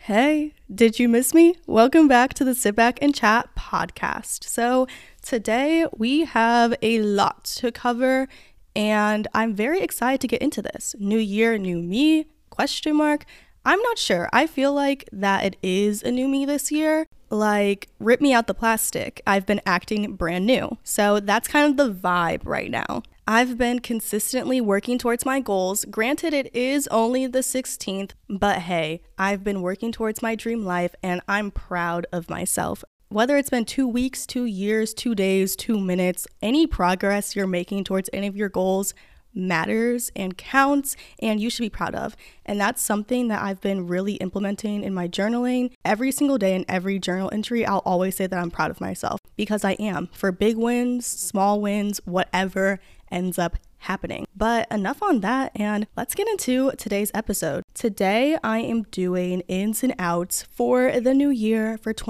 Hey, did you miss me? Welcome back to the Sit Back and Chat podcast. So today we have a lot to cover and I'm very excited to get into this. New year, new me, question mark. I'm not sure. I feel like that it is a new me this year. Like, rip me out the plastic. I've been acting brand new. So that's kind of the vibe right now. I've been consistently working towards my goals. Granted, it is only the 16th, but hey, I've been working towards my dream life and I'm proud of myself. Whether it's been 2 weeks, 2 years, 2 days, 2 minutes, any progress you're making towards any of your goals matters and counts and you should be proud of. And that's something that I've been really implementing in my journaling. Every single day in every journal entry, I'll always say that I'm proud of myself because I am. For big wins, small wins, whatever ends up happening. But enough on that, and let's get into today's episode. Today, I am doing ins and outs for the new year for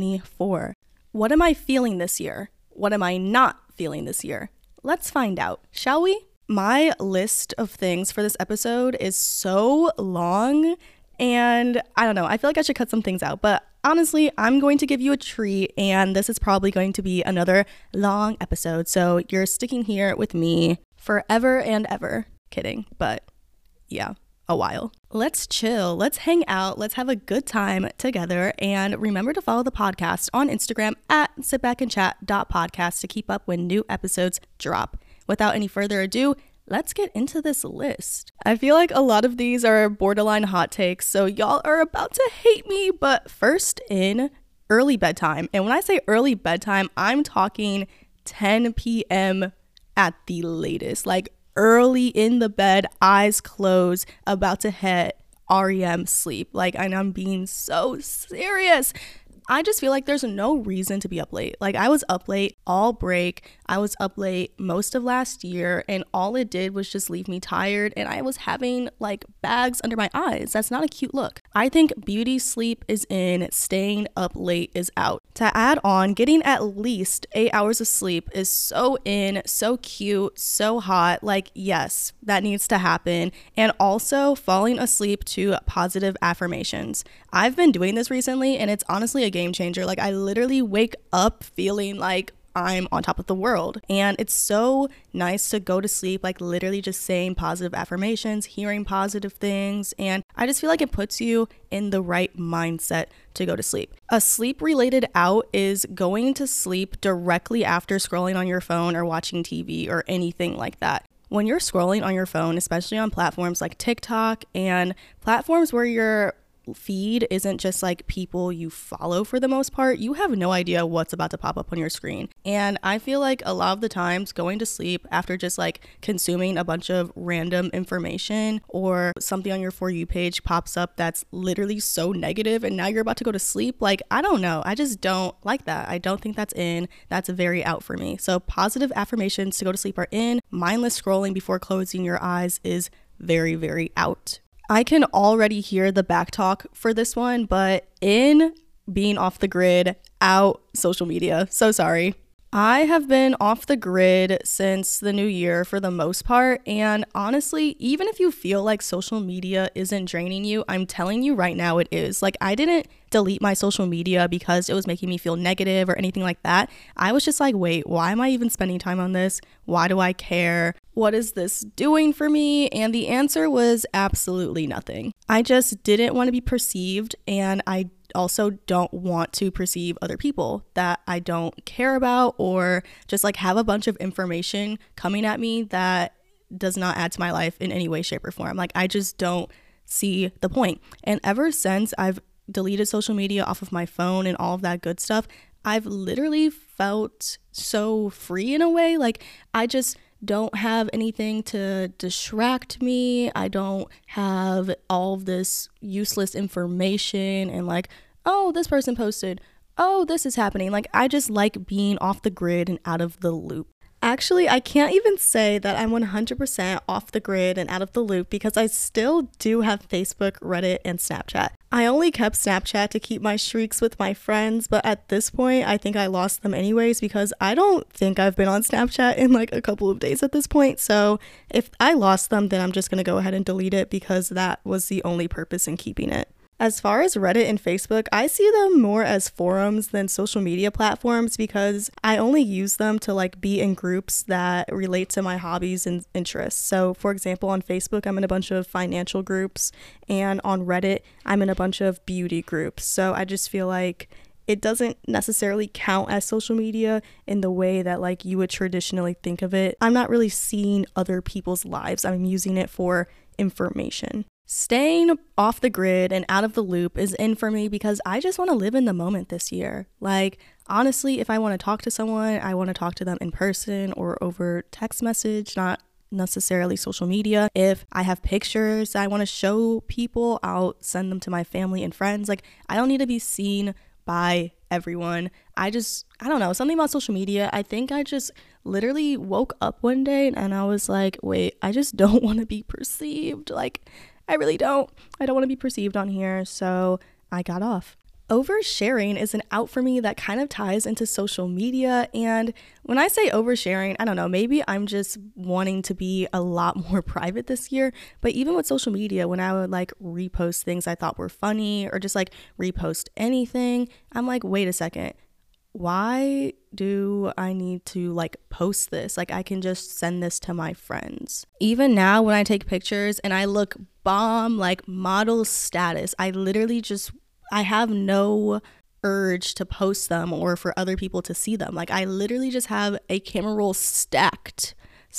2024. What am I feeling this year? What am I not feeling this year? Let's find out, shall we? My list of things for this episode is so long, and I don't know, I feel like I should cut some things out, but honestly, I'm going to give you a treat, and this is probably going to be another long episode, so you're sticking here with me forever and ever. Kidding, but yeah, a while. Let's chill, let's hang out, let's have a good time together, and remember to follow the podcast on Instagram at sitbackandchat.podcast to keep up when new episodes drop. Without any further ado, let's get into this list. I feel like a lot of these are borderline hot takes, so y'all are about to hate me, but first in, early bedtime. And when I say early bedtime, I'm talking 10 p.m. at the latest. Like early in the bed, eyes closed, about to hit REM sleep. And I'm being so serious. I just feel like there's no reason to be up late. Like I was up late all break. I was up late most of last year and all it did was just leave me tired and I was having like bags under my eyes. That's not a cute look. I think beauty sleep is in, staying up late is out. To add on, getting at least 8 hours of sleep is so in, so cute, so hot. Like yes, that needs to happen. And also falling asleep to positive affirmations. I've been doing this recently and it's honestly a game changer. Like I literally wake up feeling like I'm on top of the world and it's so nice to go to sleep like literally just saying positive affirmations, hearing positive things, and I just feel like it puts you in the right mindset to go to sleep. A sleep related out is going to sleep directly after scrolling on your phone or watching TV or anything like that. When you're scrolling on your phone, especially on platforms like TikTok and platforms where your feed isn't just like people you follow for the most part, you have no idea what's about to pop up on your screen. And I feel like a lot of the times going to sleep after just like consuming a bunch of random information or something on your For You page pops up that's literally so negative and now you're about to go to sleep. Like, I don't know. I just don't like that. I don't think that's in. That's very out for me. So positive affirmations to go to sleep are in. Mindless scrolling before closing your eyes is very, very out. I can already hear the back talk for this one, but in, being off the grid, out, social media. So sorry. I have been off the grid since the new year for the most part, and honestly, even if you feel like social media isn't draining you, I'm telling you right now it is. Like, I didn't delete my social media because it was making me feel negative or anything like that. I was just like, wait, why am I even spending time on this? Why do I care? What is this doing for me? And the answer was absolutely nothing. I just didn't want to be perceived, and I also don't want to perceive other people that I don't care about or just like have a bunch of information coming at me that does not add to my life in any way, shape, or form. Like I just don't see the point. And ever since I've deleted social media off of my phone and all of that good stuff, I've literally felt so free in a way. Like I just don't have anything to distract me. I don't have all of this useless information and like, oh, this person posted, oh, this is happening. Like, I just like being off the grid and out of the loop. Actually, I can't even say that I'm 100% off the grid and out of the loop because I still do have Facebook, Reddit, and Snapchat. I only kept Snapchat to keep my streaks with my friends, but at this point, I think I lost them anyways because I don't think I've been on Snapchat in like a couple of days at this point. So if I lost them, then I'm just going to go ahead and delete it because that was the only purpose in keeping it. As far as Reddit and Facebook, I see them more as forums than social media platforms because I only use them to like be in groups that relate to my hobbies and interests. So for example, on Facebook, I'm in a bunch of financial groups, and on Reddit, I'm in a bunch of beauty groups. So I just feel like it doesn't necessarily count as social media in the way that like you would traditionally think of it. I'm not really seeing other people's lives. I'm using it for information. Staying off the grid and out of the loop is in for me because I just want to live in the moment this year. Like, honestly, if I want to talk to someone, I want to talk to them in person or over text message, not necessarily social media. If I have pictures I want to show people, I'll send them to my family and friends. Like, I don't need to be seen by everyone. I don't know, something about social media. I think I just literally woke up one day and I was like, wait, I just don't want to be perceived. Like, I really don't. I don't want to be perceived on here, so I got off. Oversharing is an out for me that kind of ties into social media, and when I say oversharing, I don't know, maybe I'm just wanting to be a lot more private this year, but even with social media, when I would like repost things I thought were funny or just like repost anything, I'm like, wait a second. Why do I need to like post this? Like, I can just send this to my friends. Even now when I take pictures and I look bomb, like model status, I have no urge to post them or for other people to see them. Like, I literally just have a camera roll stacked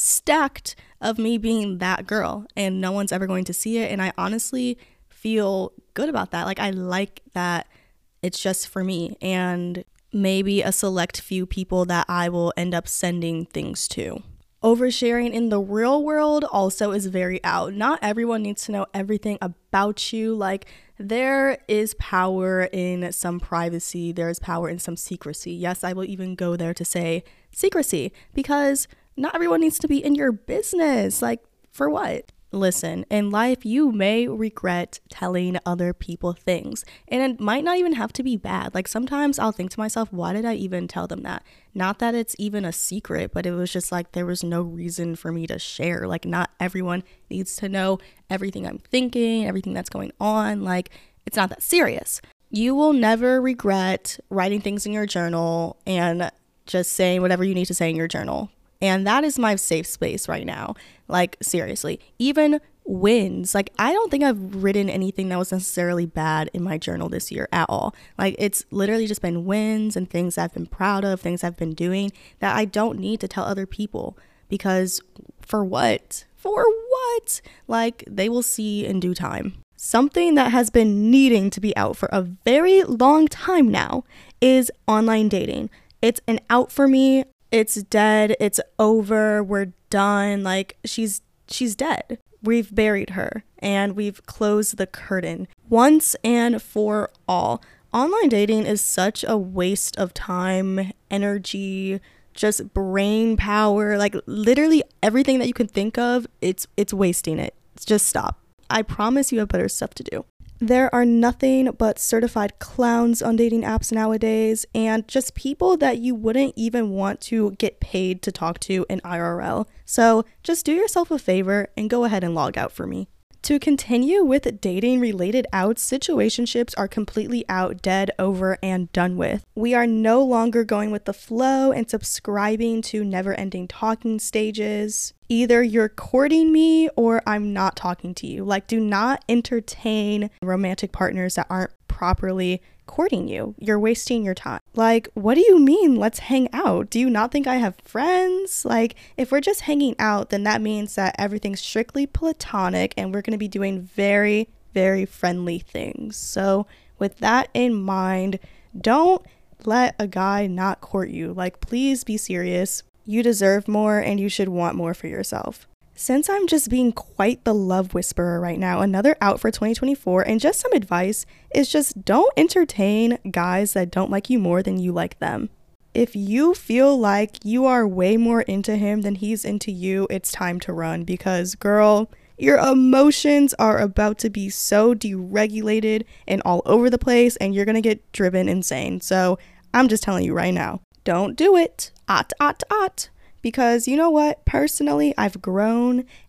of me being that girl, and no one's ever going to see it. And I honestly feel good about that. Like, I like that it's just for me and maybe a select few people that I will end up sending things to. Oversharing in the real world also is very out. Not everyone needs to know everything about you. Like, there is power in some privacy. There is power in some secrecy. Yes, I will even go there to say secrecy because not everyone needs to be in your business. Like, for what? Listen, in life, you may regret telling other people things, and it might not even have to be bad. Like, sometimes I'll think to myself, why did I even tell them that? Not that it's even a secret, but it was just like there was no reason for me to share. Like, not everyone needs to know everything I'm thinking, everything that's going on. Like, it's not that serious. You will never regret writing things in your journal and just saying whatever you need to say in your journal. And that is my safe space right now. Like, seriously, even wins. Like, I don't think I've written anything that was necessarily bad in my journal this year at all. Like, it's literally just been wins and things I've been proud of, things I've been doing that I don't need to tell other people because for what? For what? Like, they will see in due time. Something that has been needing to be out for a very long time now is online dating. It's an out for me. It's dead. It's over. We're done. Like, she's dead. We've buried her and we've closed the curtain once and for all. Online dating is such a waste of time, energy, just brain power. Like, literally everything that you can think of, it's wasting it. Just stop. I promise you have better stuff to do. There are nothing but certified clowns on dating apps nowadays, and just people that you wouldn't even want to get paid to talk to in IRL. So just do yourself a favor and go ahead and log out for me. To continue with dating related outs, situationships are completely out, dead, over, and done with. We are no longer going with the flow and subscribing to never-ending talking stages. Either you're courting me or I'm not talking to you. Like, do not entertain romantic partners that aren't properly courting you. You're wasting your time. Like, what do you mean, let's hang out? Do you not think I have friends? Like, if we're just hanging out, then that means that everything's strictly platonic and we're going to be doing very, very friendly things. So with that in mind, don't let a guy not court you. Like, please be serious. You deserve more and you should want more for yourself. Since I'm just being quite the love whisperer right now, another out for 2024 and just some advice is just don't entertain guys that don't like you more than you like them. If you feel like you are way more into him than he's into you, it's time to run because, girl, your emotions are about to be so deregulated and all over the place and you're gonna get driven insane. So I'm just telling you right now, don't do it. Because you know what? Personally, I've grown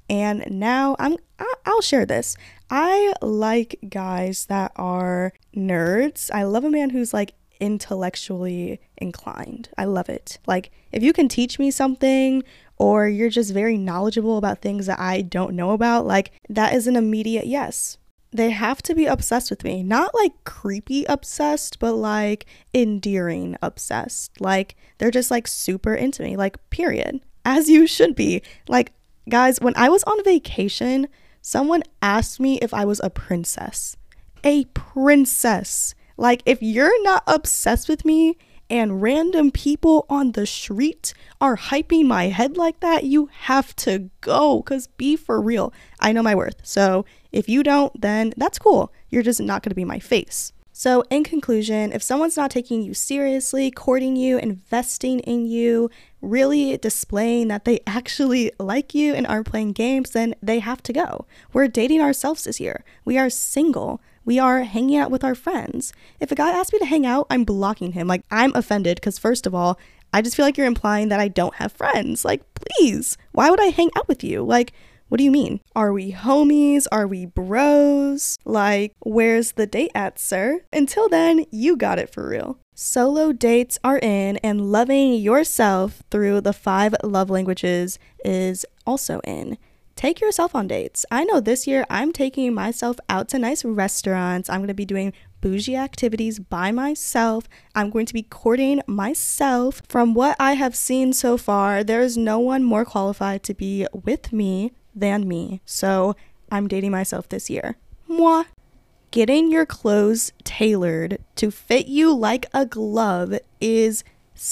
And now I'll share this. I like guys that are nerds. I love a man who's like intellectually inclined. I love it. Like if you can teach me something or you're just very knowledgeable about things that I don't know about, like that is an immediate yes. They have to be obsessed with me. Not like creepy obsessed, but like endearing obsessed. Like they're just like super into me, like period. As you should be. Like guys, when I was on vacation, someone asked me if I was a princess. A princess. Like if you're not obsessed with me and random people on the street are hyping my head like that, you have to go, because be for real. I know my worth. So if you don't, then that's cool. You're just not going to be my face. So in conclusion, if someone's not taking you seriously, courting you, investing in you, really displaying that they actually like you and aren't playing games, then they have to go. We're dating ourselves this year. We are single. We are hanging out with our friends. If a guy asks me to hang out, I'm blocking him. Like, I'm offended because first of all, I just feel like you're implying that I don't have friends. Like, please, why would I hang out with you? Like, what do you mean? Are we homies? Are we bros? Like, where's the date at, sir? Until then, you got it for real. Solo dates are in, and loving yourself through the 5 love languages is also in. Take yourself on dates. I know this year I'm taking myself out to nice restaurants. I'm going to be doing bougie activities by myself. I'm going to be courting myself. From what I have seen so far, there is no one more qualified to be with me than me. So I'm dating myself this year. Mwah. Getting your clothes tailored to fit you like a glove is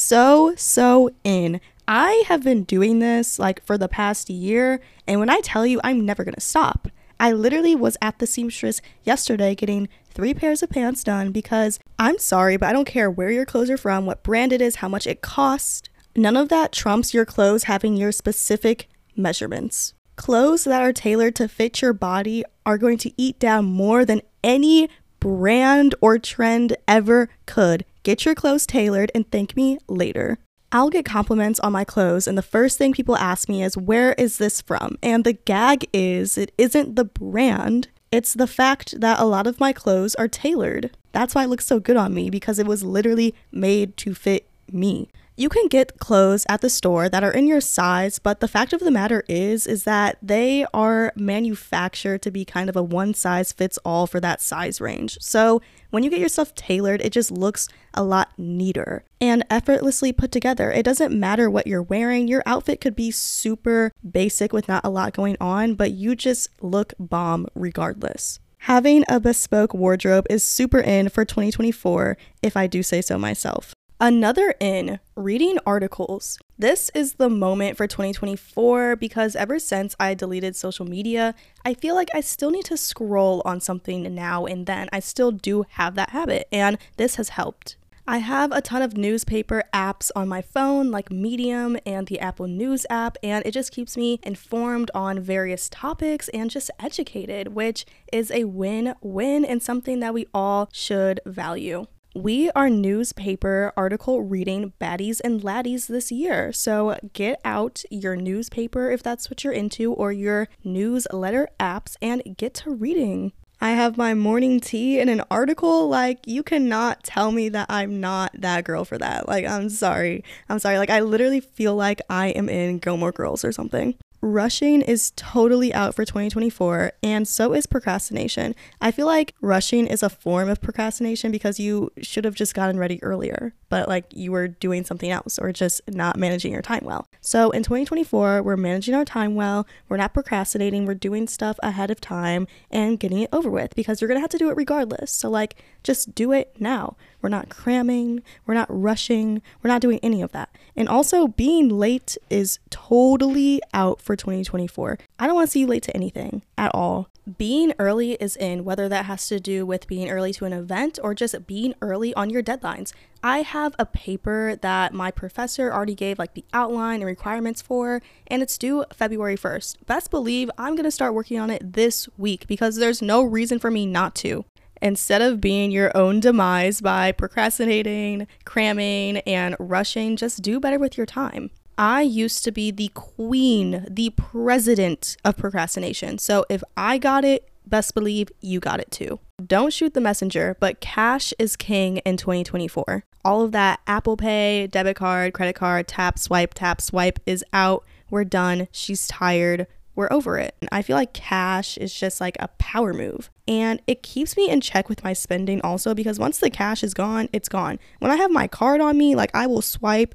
so in. I have been doing this like for the past year, and when I tell you, I'm never gonna stop. I literally was at the seamstress yesterday getting 3 pairs of pants done because I'm sorry, but I don't care where your clothes are from, what brand it is, how much it costs. None of that trumps your clothes having your specific measurements. Clothes that are tailored to fit your body are going to eat down more than any brand or trend ever could. Get your clothes tailored and thank me later. I'll get compliments on my clothes, and the first thing people ask me is, where is this from? And the gag is, it isn't the brand, it's the fact that a lot of my clothes are tailored. That's why it looks so good on me, because it was literally made to fit me. You can get clothes at the store that are in your size, but the fact of the matter is that they are manufactured to be kind of a one size fits all for that size range. So when you get your stuff tailored, it just looks a lot neater and effortlessly put together. It doesn't matter what you're wearing. Your outfit could be super basic with not a lot going on, but you just look bomb regardless. Having a bespoke wardrobe is super in for 2024, if I do say so myself. Another in, reading articles. This is the moment for 2024 because ever since I deleted social media, I feel like I still need to scroll on something now and then. I still do have that habit, and this has helped. I have a ton of newspaper apps on my phone like Medium and the Apple News app, and it just keeps me informed on various topics and just educated, which is a win-win and something that we all should value. We are newspaper article reading baddies and laddies this year, so get out your newspaper if that's what you're into, or your newsletter apps, and get to reading. I have my morning tea in an article. Like, you cannot tell me that I'm not that girl for that. Like, I'm sorry. Like, I literally feel like I am in Gilmore Girls or something. Rushing is totally out for 2024, and so is procrastination. I feel like rushing is a form of procrastination because you should have just gotten ready earlier, but like you were doing something else or just not managing your time well. So in 2024, we're managing our time well, we're not procrastinating, we're doing stuff ahead of time and getting it over with because you're gonna have to do it regardless. So like, just do it now. We're not cramming, we're not rushing, we're not doing any of that. And also, being late is totally out for 2024. I don't want to see you late to anything at all. Being early is in, whether that has to do with being early to an event or just being early on your deadlines. I have a paper that my professor already gave like the outline and requirements for, and it's due February 1st. Best believe I'm going to start working on it this week because there's no reason for me not to. Instead of being your own demise by procrastinating, cramming, and rushing, just do better with your time. I used to be the queen, the president of procrastination. So if I got it, best believe you got it too. Don't shoot the messenger, but cash is king in 2024. All of that Apple Pay, debit card, credit card, tap, swipe is out. We're done. She's tired. We're over it. I feel like cash is just like a power move. And it keeps me in check with my spending also, because once the cash is gone, it's gone. When I have my card on me, like I will swipe,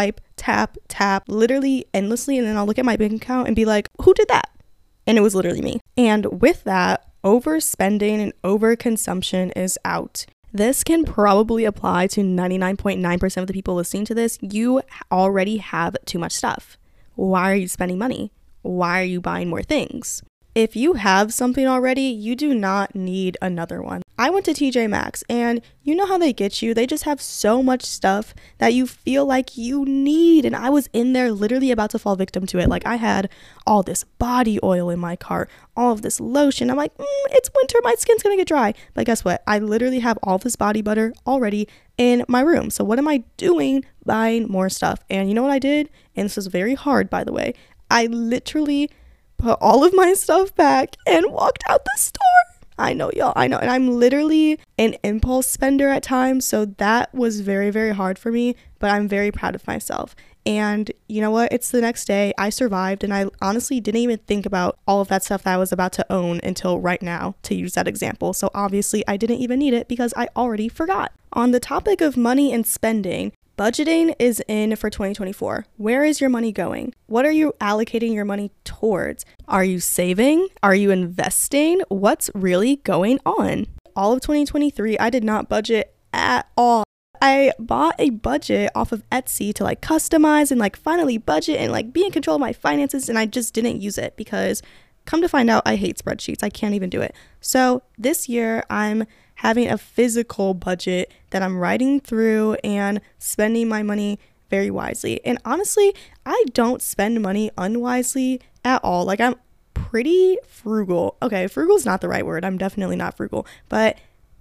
tap, literally endlessly. And then I'll look at my bank account and be like, who did that? And it was literally me. And with that, overspending and overconsumption is out. This can probably apply to 99.9% of the people listening to this. You already have too much stuff. Why are you spending money? Why are you buying more things? If you have something already, you do not need another one. I went to TJ Maxx, and you know how they get you? They just have so much stuff that you feel like you need. And I was in there literally about to fall victim to it. Like I had all this body oil in my cart, all of this lotion. I'm like, it's winter, my skin's gonna get dry. But guess what? I literally have all this body butter already in my room. So what am I doing? Buying more stuff. And you know what I did? And this was very hard, by the way. I literally put all of my stuff back and walked out the store. I know, y'all. I know. And I'm literally an impulse spender at times. So that was very, very hard for me. But I'm very proud of myself. And you know what? It's the next day. I survived. And I honestly didn't even think about all of that stuff that I was about to own until right now, to use that example. So obviously I didn't even need it because I already forgot. On the topic of money and spending, budgeting is in for 2024. Where is your money going? What are you allocating your money towards? Are you saving? Are you investing? What's really going on? All of 2023, I did not budget at all. I bought a budget off of Etsy to like customize and like finally budget and like be in control of my finances, and I just didn't use it because come to find out I hate spreadsheets. I can't even do it. So this year I'm having a physical budget that I'm writing through and spending my money very wisely. And honestly, I don't spend money unwisely at all. Like I'm pretty frugal. Okay, frugal is not the right word. I'm definitely not frugal, but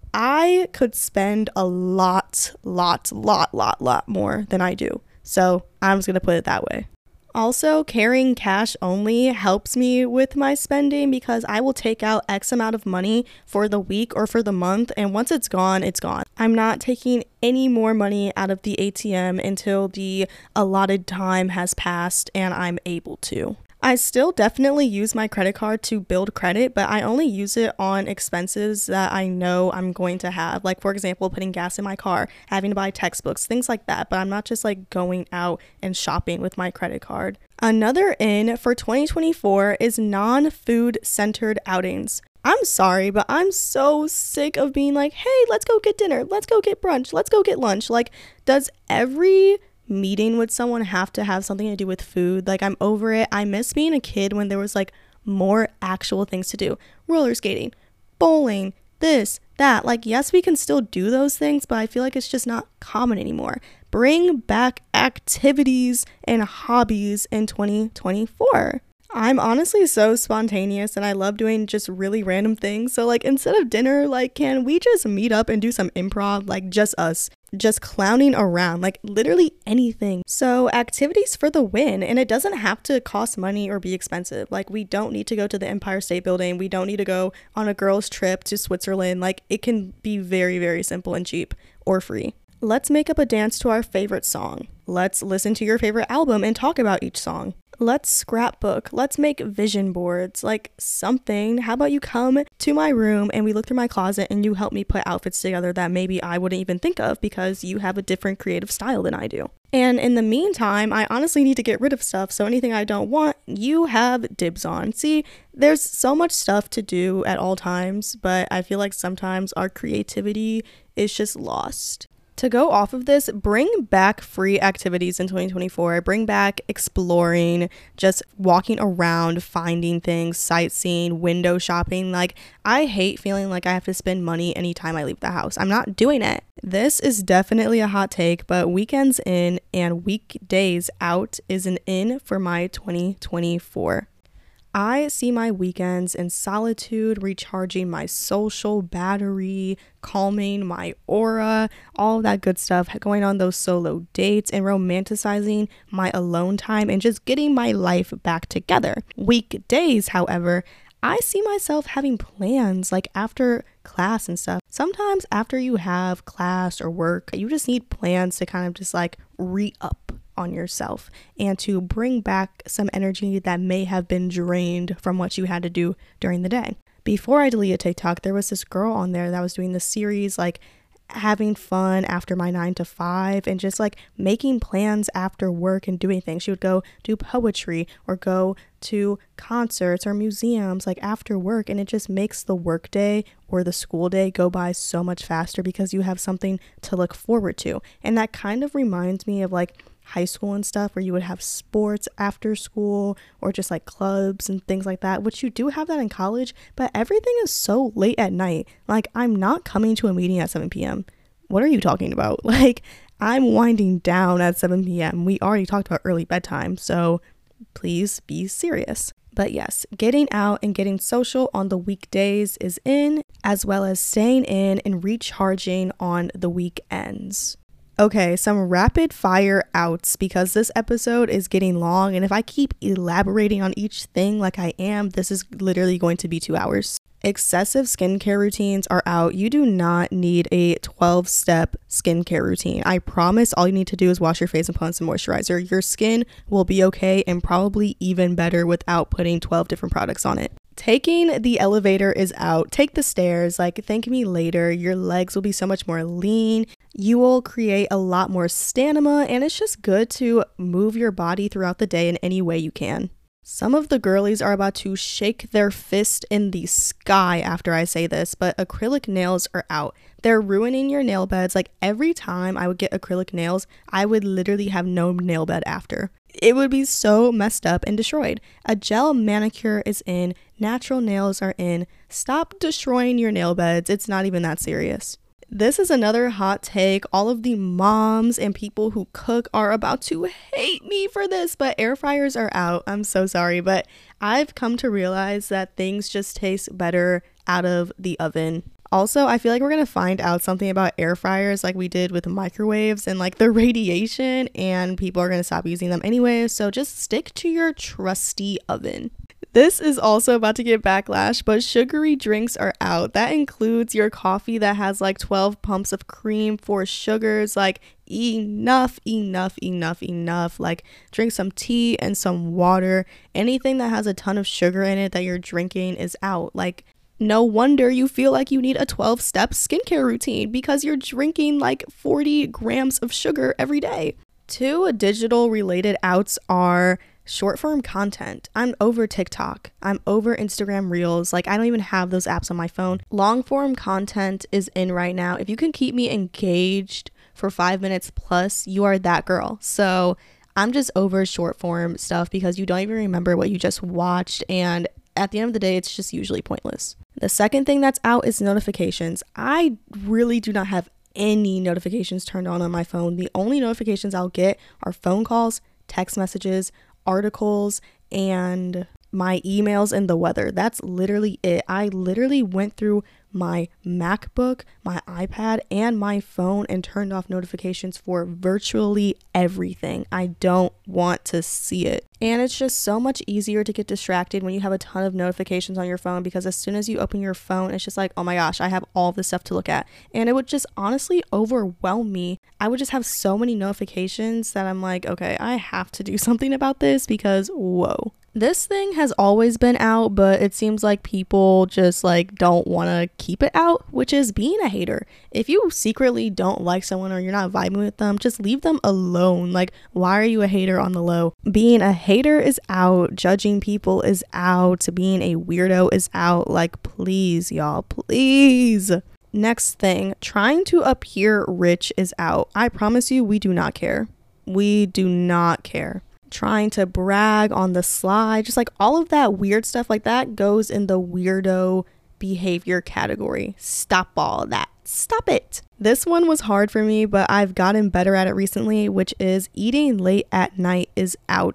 I could spend a lot more than I do. So I'm just gonna put it that way. Also, carrying cash only helps me with my spending because I will take out X amount of money for the week or for the month, and once it's gone, it's gone. I'm not taking any more money out of the ATM until the allotted time has passed and I'm able to. I still definitely use my credit card to build credit, but I only use it on expenses that I know I'm going to have. Like, for example, putting gas in my car, having to buy textbooks, things like that. But I'm not just like going out and shopping with my credit card. Another in for 2024 is non-food centered outings. I'm sorry, but I'm so sick of being like, hey, let's go get dinner. Let's go get brunch. Let's go get lunch. Like, does every meeting with someone have to have something to do with food? Like, I'm over it. I miss being a kid when there was like more actual things to do. Roller skating, bowling, this, that. Like, yes, we can still do those things, but I feel like it's just not common anymore. Bring back activities and hobbies in 2024. I'm honestly so spontaneous and I love doing just really random things. So like instead of dinner, like can we just meet up and do some improv, like just us, just clowning around, like literally anything. So activities for the win, and it doesn't have to cost money or be expensive. Like we don't need to go to the Empire State Building. We don't need to go on a girls trip to Switzerland. Like it can be very, very simple and cheap or free. Let's make up a dance to our favorite song. Let's listen to your favorite album and talk about each song. Let's scrapbook. Let's make vision boards, like something. How about you come to my room and we look through my closet and you help me put outfits together that maybe I wouldn't even think of because you have a different creative style than I do. And in the meantime, I honestly need to get rid of stuff. So anything I don't want, you have dibs on. See, there's so much stuff to do at all times, but I feel like sometimes our creativity is just lost. To go off of this, bring back free activities in 2024. Bring back exploring, just walking around, finding things, sightseeing, window shopping. Like, I hate feeling like I have to spend money anytime I leave the house. I'm not doing it. This is definitely a hot take, but weekends in and weekdays out is an in for my 2024. I see my weekends in solitude, recharging my social battery, calming my aura, all of that good stuff, going on those solo dates and romanticizing my alone time and just getting my life back together. Weekdays, however, I see myself having plans like after class and stuff. Sometimes after you have class or work, you just need plans to kind of just like re-up on yourself and to bring back some energy that may have been drained from what you had to do during the day. Before I deleted TikTok, there was this girl on there that was doing this series like having fun after my 9 to 5 and just like making plans after work and doing things. She would go do poetry or go to concerts or museums like after work, and it just makes the work day or the school day go by so much faster because you have something to look forward to. And that kind of reminds me of like high school and stuff where you would have sports after school or just like clubs and things like that, which you do have that in college, but everything is so late at night. Like, I'm not coming to a meeting at 7 p.m. What are you talking about? Like, I'm winding down at 7 p.m. We already talked about early bedtime, so please be serious. But yes, getting out and getting social on the weekdays is in, as well as staying in and recharging on the weekends. Okay, some rapid fire outs because this episode is getting long, and if I keep elaborating on each thing like I am, this is literally going to be 2 hours. Excessive skincare routines are out. You do not need a 12-step skincare routine. I promise all you need to do is wash your face and put on some moisturizer. Your skin will be okay and probably even better without putting 12 different products on it. Taking the elevator is out. Take the stairs. Like, thank me later. Your legs will be so much more lean. You will create a lot more stamina, and it's just good to move your body throughout the day in any way you can. Some of the girlies are about to shake their fist in the sky after I say this, but acrylic nails are out. They're ruining your nail beds. Like, every time I would get acrylic nails, I would literally have no nail bed after. It would be so messed up and destroyed. A gel manicure is in. Natural nails are in. Stop destroying your nail beds. It's not even that serious. This is another hot take. All of the moms and people who cook are about to hate me for this, but air fryers are out. I'm so sorry, but I've come to realize that things just taste better out of the oven. Also, I feel like we're going to find out something about air fryers like we did with microwaves and like the radiation, and people are going to stop using them anyway. So just stick to your trusty oven. This is also about to get backlash, but sugary drinks are out. That includes your coffee that has like 12 pumps of cream, 4 sugars. Like, enough. Like, drink some tea and some water. Anything that has a ton of sugar in it that you're drinking is out. Like, no wonder you feel like you need a 12-step skincare routine because you're drinking like 40 grams of sugar every day. 2 digital related outs are short form content. I'm over TikTok. I'm over Instagram Reels. Like, I don't even have those apps on my phone. Long form content is in right now. If you can keep me engaged for 5 minutes plus, you are that girl. So I'm just over short form stuff because you don't even remember what you just watched, and at the end of the day, it's just usually pointless. The second thing that's out is notifications. I really do not have any notifications turned on my phone. The only notifications I'll get are phone calls, text messages, articles, and my emails and the weather. That's literally it. I literally went through my MacBook, my iPad, and my phone and turned off notifications for virtually everything. I don't want to see it. And it's just so much easier to get distracted when you have a ton of notifications on your phone, because as soon as you open your phone, it's just like, oh my gosh, I have all this stuff to look at. And it would just honestly overwhelm me. I would just have so many notifications that I'm like, okay, I have to do something about this because whoa. This thing has always been out, but it seems like people just like don't want to keep it out, which is being a hater. If you secretly don't like someone or you're not vibing with them, just leave them alone. Like, why are you a hater on the low? Being a hater is out. Judging people is out. Being a weirdo is out. Like, please, y'all, please. Next thing, trying to appear rich is out. I promise you, we do not care. We do not care. Trying to brag on the sly, just like all of that weird stuff like that goes in the weirdo behavior category. Stop all that. Stop it. This one was hard for me, but I've gotten better at it recently, which is eating late at night is out.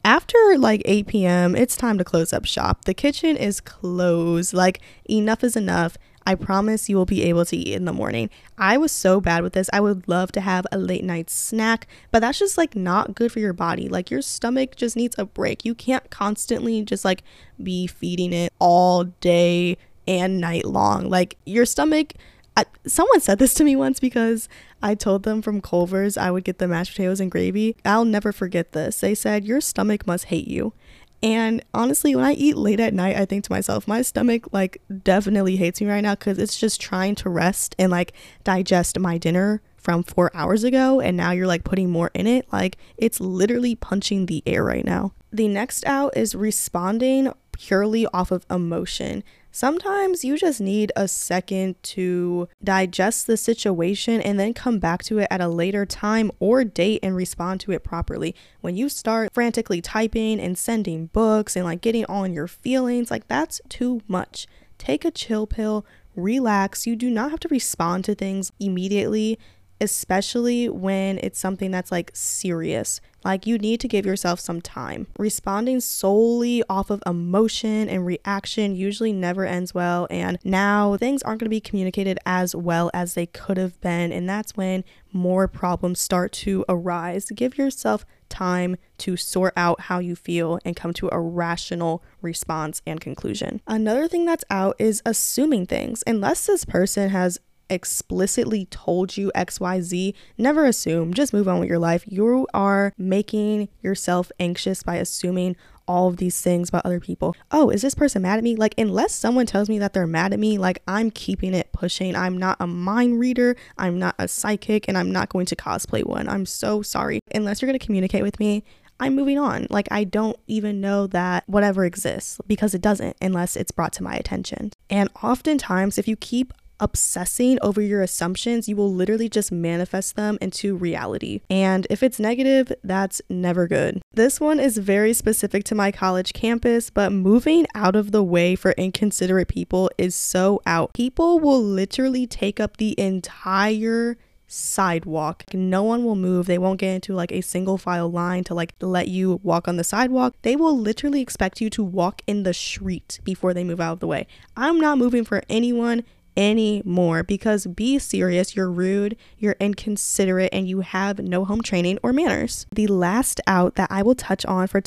After like 8 p.m., it's time to close up shop. The kitchen is closed. Like, enough is enough. I promise you will be able to eat in the morning. I was so bad with this. I would love to have a late night snack, but that's just like not good for your body. Like, your stomach just needs a break. You can't constantly just like be feeding it all day and night long. Like, your stomach, someone said this to me once because I told them from Culver's I would get the mashed potatoes and gravy. I'll never forget this. They said, your stomach must hate you. And honestly, when I eat late at night, I think to myself, my stomach like definitely hates me right now because it's just trying to rest and like digest my dinner from 4 hours ago. And now you're like putting more in it. Like, it's literally punching the air right now. The next out is responding purely off of emotion. Sometimes you just need a second to digest the situation and then come back to it at a later time or date and respond to it properly. When you start frantically typing and sending books and like getting all in your feelings, like, that's too much. Take a chill pill, relax. You do not have to respond to things immediately, especially when it's something that's like serious. Like, you need to give yourself some time. Responding solely off of emotion and reaction usually never ends well, and now things aren't going to be communicated as well as they could have been, and that's when more problems start to arise. Give yourself time to sort out how you feel and come to a rational response and conclusion. Another thing that's out is assuming things. Unless this person has explicitly told you XYZ, never assume. Just move on with your life. You are making yourself anxious by assuming all of these things about other people. Oh, is this person mad at me? Like, unless someone tells me that they're mad at me, like, I'm keeping it pushing. I'm not a mind reader, I'm not a psychic, and I'm not going to cosplay one. I'm so sorry. Unless you're going to communicate with me, I'm moving on. Like, I don't even know that whatever exists, because it doesn't unless it's brought to my attention. And oftentimes, if you keep obsessing over your assumptions, you will literally just manifest them into reality. And if it's negative, that's never good. This one is very specific to my college campus, but moving out of the way for inconsiderate people is so out. People will literally take up the entire sidewalk. No one will move. They won't get into like a single file line to like let you walk on the sidewalk. They will literally expect you to walk in the street before they move out of the way. I'm not moving for anyone anymore, because be serious, you're rude, you're inconsiderate, and you have no home training or manners. The last out that I will touch on for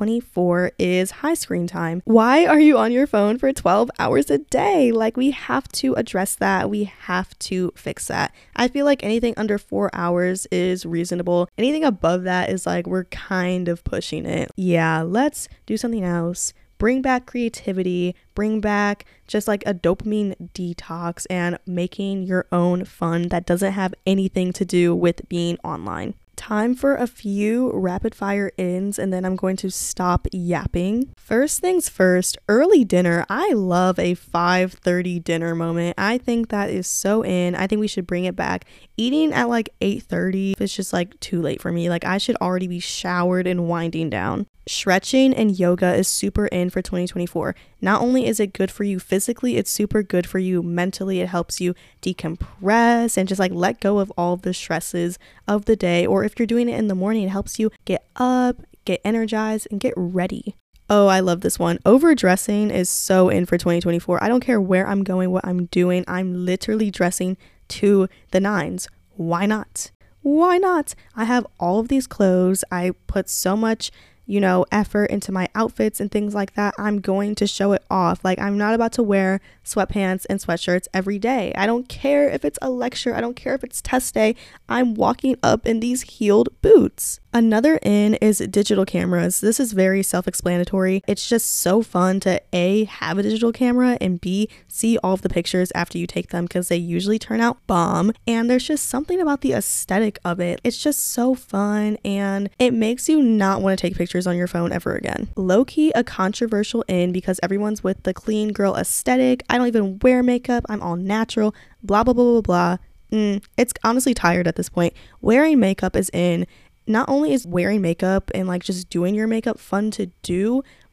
2024 is high screen time. Why are you on your phone for 12 hours a day? Like, we have to address that. We have to fix that. I feel like anything under 4 hours is reasonable. Anything above that is like, we're kind of pushing it. Yeah, let's do something else. Bring back creativity, bring back just like a dopamine detox and making your own fun that doesn't have anything to do with being online. Time for a few rapid fire ins, and then I'm going to stop yapping. First things first, early dinner. I love a 5:30 dinner moment. I think that is so in. I think we should bring it back. Eating at like 8:30 is just like too late for me. Like, I should already be showered and winding down. Stretching and yoga is super in for 2024. Not only is it good for you physically, it's super good for you mentally. It helps you decompress and just like let go of all of the stresses of the day. Or if you're doing it in the morning, it helps you get up, get energized, and get ready. Oh, I love this one. Overdressing is so in for 2024. I don't care where I'm going, what I'm doing. I'm literally dressing to the nines. Why not? Why not? I have all of these clothes. I put so much effort into my outfits and things like that. I'm going to show it off. Like, I'm not about to wear sweatpants and sweatshirts every day. I don't care if it's a lecture. I don't care if it's test day. I'm walking up in these heeled boots. Another in is digital cameras. This is very self-explanatory. It's just so fun to A, have a digital camera, and B, see all of the pictures after you take them, because they usually turn out bomb. And there's just something about the aesthetic of it. It's just so fun, and it makes you not want to take pictures on your phone ever again. Low-key a controversial in, because everyone's with the clean girl aesthetic. I don't even wear makeup. I'm all natural. Blah, blah, blah, blah, blah. It's honestly tired at this point. Wearing makeup is in. Not only is wearing makeup and like just doing your makeup fun to do,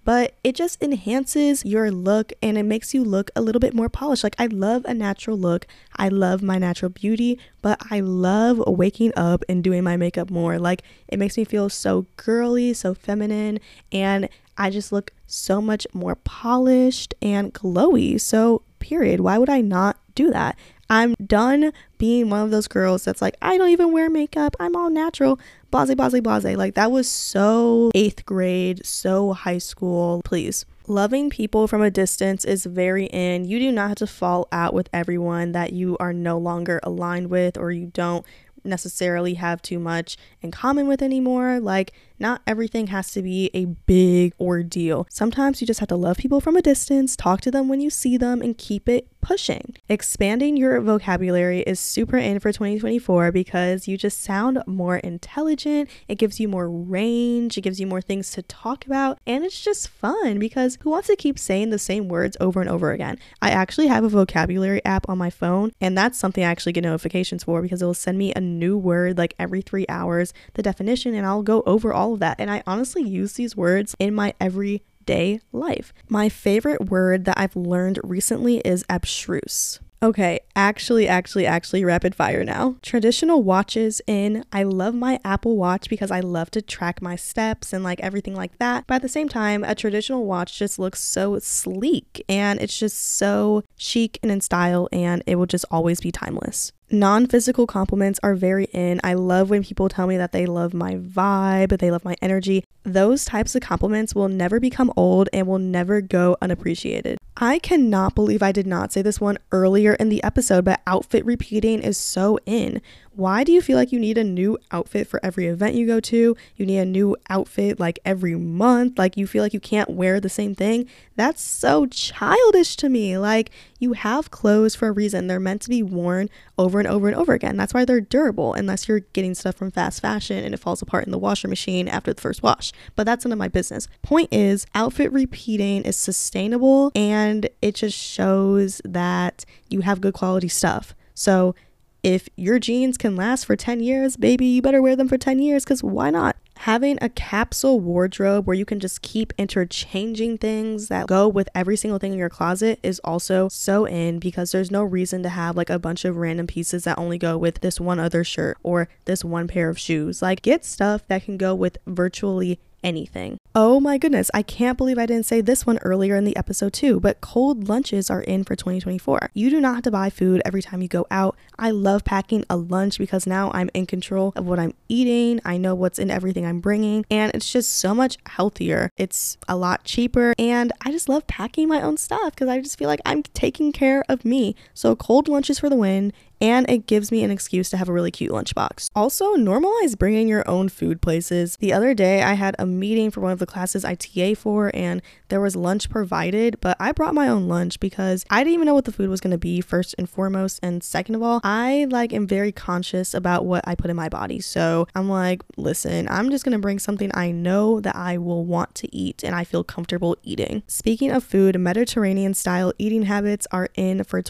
but it just enhances your look and it makes you look a little bit more polished. Like, I love a natural look. I love my natural beauty, but I love waking up and doing my makeup more. Like, it makes me feel so girly, so feminine, and I just look so much more polished and glowy. So, period. Why would I not do that? I'm done being one of those girls that's like, I don't even wear makeup. I'm all natural. Blase, blase, blase. Like, that was so 8th grade, so high school. Please. Loving people from a distance is very in. You do not have to fall out with everyone that you are no longer aligned with or you don't necessarily have too much in common with anymore. Like, not everything has to be a big ordeal. Sometimes you just have to love people from a distance, talk to them when you see them, and keep it pushing. Expanding your vocabulary is super in for 2024 because you just sound more intelligent. It gives you more range. It gives you more things to talk about. And it's just fun because who wants to keep saying the same words over and over again? I actually have a vocabulary app on my phone, and that's something I actually get notifications for because it will send me a new word like every 3 hours, the definition, and I'll go over all of that. And I honestly use these words in my everyday life. My favorite word that I've learned recently is abstruse. Okay, actually rapid fire now. Traditional watches in. I love my Apple Watch because I love to track my steps and like everything like that. But at the same time, a traditional watch just looks so sleek and it's just so chic and in style, and it will just always be timeless. Non-physical compliments are very in. I love when people tell me that they love my vibe, they love my energy. Those types of compliments will never become old and will never go unappreciated. I cannot believe I did not say this one earlier in the episode, but outfit repeating is so in. Why do you feel like you need a new outfit for every event you go to? You need a new outfit like every month. Like, you feel like you can't wear the same thing. That's so childish to me. Like, you have clothes for a reason. They're meant to be worn over and over and over again. That's why they're durable, unless you're getting stuff from fast fashion and it falls apart in the washer machine after the first wash. But that's none of my business. Point is, outfit repeating is sustainable and it just shows that you have good quality stuff. So if your jeans can last for 10 years, baby, you better wear them for 10 years because why not? Having a capsule wardrobe where you can just keep interchanging things that go with every single thing in your closet is also so in, because there's no reason to have like a bunch of random pieces that only go with this one other shirt or this one pair of shoes. Like, get stuff that can go with virtually anything. Oh my goodness, I can't believe I didn't say this one earlier in the episode too, but cold lunches are in for 2024. You do not have to buy food every time you go out. I love packing a lunch because now I'm in control of what I'm eating. I know what's in everything I'm bringing, and it's just so much healthier. It's a lot cheaper, and I just love packing my own stuff because I just feel like I'm taking care of me. So cold lunches for the win. And it gives me an excuse to have a really cute lunchbox. Also, normalize bringing your own food places. The other day, I had a meeting for one of the classes I TA for, and there was lunch provided, but I brought my own lunch because I didn't even know what the food was going to be, first and foremost. And second of all, I am very conscious about what I put in my body. So I'm like, listen, I'm just going to bring something I know that I will want to eat and I feel comfortable eating. Speaking of food, Mediterranean style eating habits are in for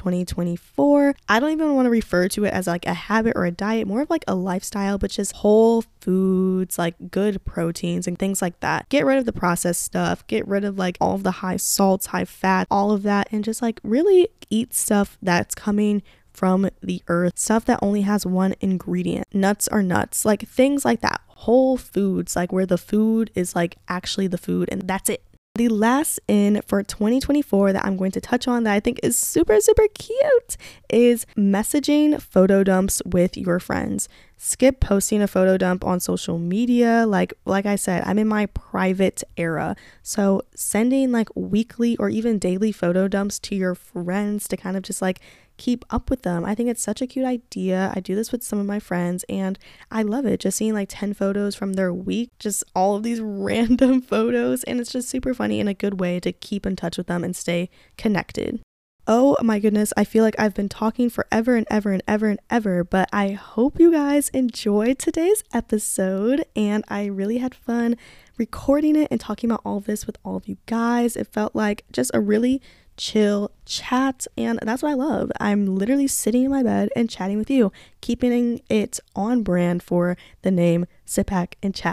2024. I don't even want to refer to it as like a habit or a diet, more of like a lifestyle, but just whole foods, like good proteins and things like that. Get rid of the processed stuff, get rid of like all of the high salts, high fat, all of that, and just like really eat stuff that's coming from the earth, stuff that only has one ingredient. Nuts are nuts, like things like that. Whole foods, like where the food is like actually the food, and that's it. The last in for 2024 that I'm going to touch on that I think is super, super cute is messaging photo dumps with your friends. Skip posting a photo dump on social media. Like I said, I'm in my private era. So sending like weekly or even daily photo dumps to your friends to kind of just like keep up with them. I think it's such a cute idea. I do this with some of my friends and I love it. Just seeing like 10 photos from their week, just all of these random photos. And it's just super funny and a good way to keep in touch with them and stay connected. Oh my goodness, I feel like I've been talking forever and ever and ever and ever, but I hope you guys enjoyed today's episode and I really had fun recording it and talking about all of this with all of you guys. It felt like just a really chill chat, and that's what I love. I'm literally sitting in my bed and chatting with you, keeping it on brand for the name Sit Back and Chat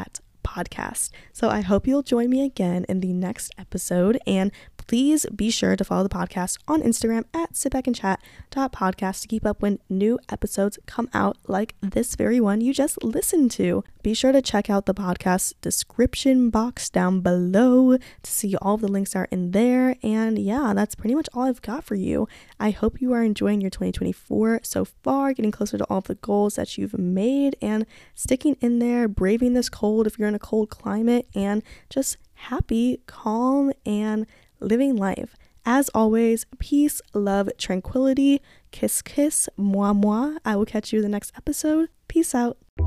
podcast. So I hope you'll join me again in the next episode, and please be sure to follow the podcast on Instagram at sitbackandchat.podcast to keep up when new episodes come out, like this very one you just listened to. Be sure to check out the podcast description box down below to see all of the links are in there. And yeah, that's pretty much all I've got for you. I hope you are enjoying your 2024 so far, getting closer to all of the goals that you've made and sticking in there, braving this cold if you're in a cold climate, and just happy, calm, and living life. As always, peace, love, tranquility, kiss, kiss, moi, moi. I will catch you in the next episode. Peace out.